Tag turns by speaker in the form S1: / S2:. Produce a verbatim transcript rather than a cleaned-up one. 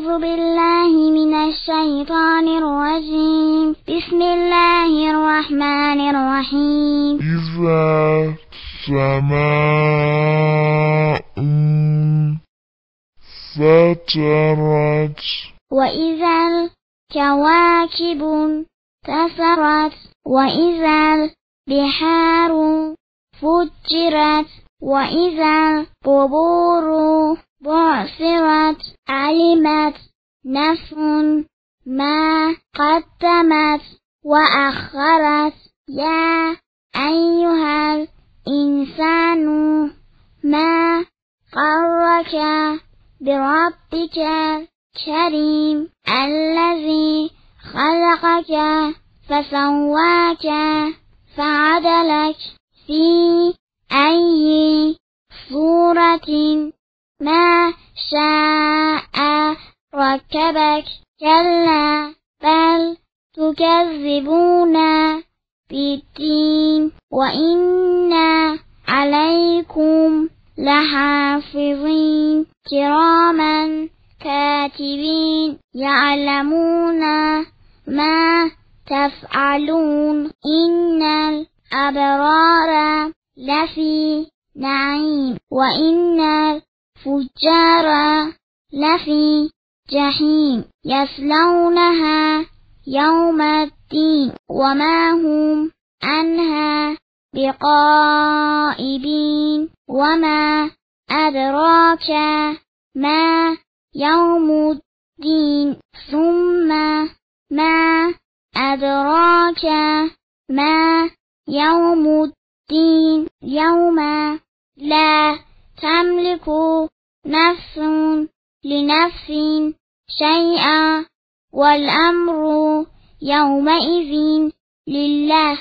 S1: أعوذ بالله من الشيطان الرجيم. بسم الله الرحمن الرحيم.
S2: إذا السماء انفطرت
S1: وإذا الكواكب انتثرت وإذا البحار فجرت وإذا القبور بعثرت علمت نفس ما قدمت وأخرت. يا أيها الإنسان ما غرك بربك الكريم الذي خلقك فسواك فعدلك في أي صورة ما شاء ركبك. كلا بل تكذبون بالدين وإن عليكم لحافظين كراما كاتبين يعلمون ما تفعلون. إن الأبرار لفي نعيم وإن الفجار لفي جحيم يصلونها يوم الدين وما هم عنها بغائبين. وما أدراك ما يوم الدين ثم ما أدراك ما يوم الدين يوم لا تملك نفس لنفس شيئا والأمر يومئذ لله.